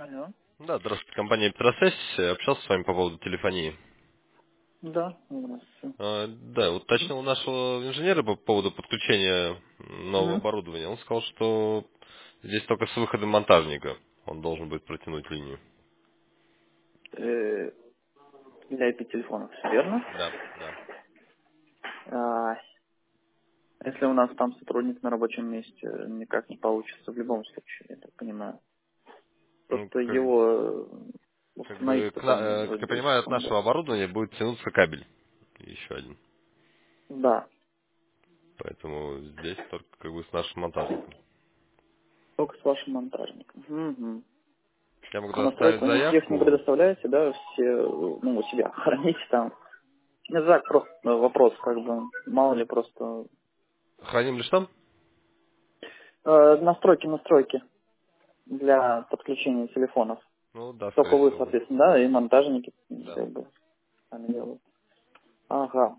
Алло. Да, здравствуйте, компания Петросвязь. Общался с вами по поводу телефонии. Да, здравствуйте. Да, уточнил у нашего инженера по поводу подключения нового Угу. оборудования. Он сказал, что здесь только с выходом монтажника он должен будет протянуть линию. Для IP-телефонов, всё верно? Да, да. А, если у нас там сотрудник на рабочем месте, никак не получится в любом случае, я так понимаю. Ну, Просто его как бы, установить-то там как вроде я бы понимаю, от легко, да. нашего оборудования будет тянуться кабель. Еще один. Да, Поэтому здесь только как бы с нашим монтажником. только с вашим монтажником. Угу. Я могу А туда настройки оставить у них их не заявку. предоставляете, да, все, ну, у себя храните там. Не знаю, просто вопрос, как бы, мало ли просто... Храним лишь там? настройки для подключения телефонов. Ну да, Только скорее вы, всего. соответственно, да, и монтажники Да. как бы сами делают. Ага.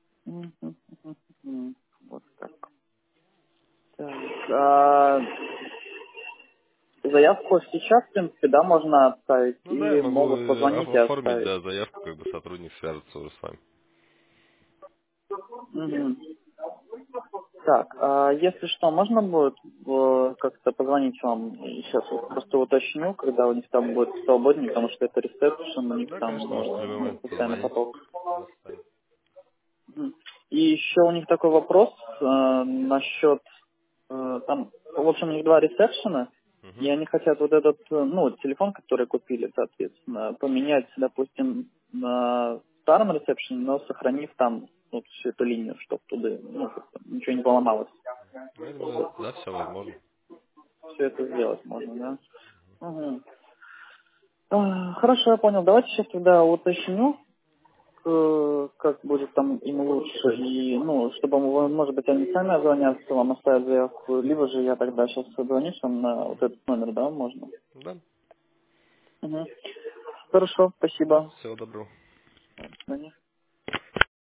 Мгм. Вот так. Так. Заявку сейчас, в принципе, да, можно оставить, Ну да, я или могу могут позвонить и оформить, оставить. да, заявку, как бы сотрудник свяжется уже с вами. Мгм. Так, если что, можно будет как-то позвонить вам? Сейчас вот просто уточню, когда у них там будет свободнее, потому что это ресепшн, у них Да, там конечно, можете в любой ну, момент постоянный позвонить. поток. Нас станет. Мгм. И еще у них такой вопрос насчет, там, в общем, у них два ресепшена, и Мгм. они хотят вот этот, ну, телефон, который купили, соответственно, поменять, допустим, на старом ресепшене, но сохранив там вот всю эту линию, чтобы туда, ну, как-то ничего не поломалось. Ну, я думаю, да, все возможно. Все это сделать можно, да? Мгм. Хорошо, я понял. Давайте сейчас тогда уточню, как будет там им лучше, и, ну, чтобы, может быть, они сами озвонятся, вам оставят заявку, либо же я тогда сейчас созвонюсь вам на вот этот номер, да, можно? Да. Мгм. Хорошо, спасибо. Всего доброго. До свидания.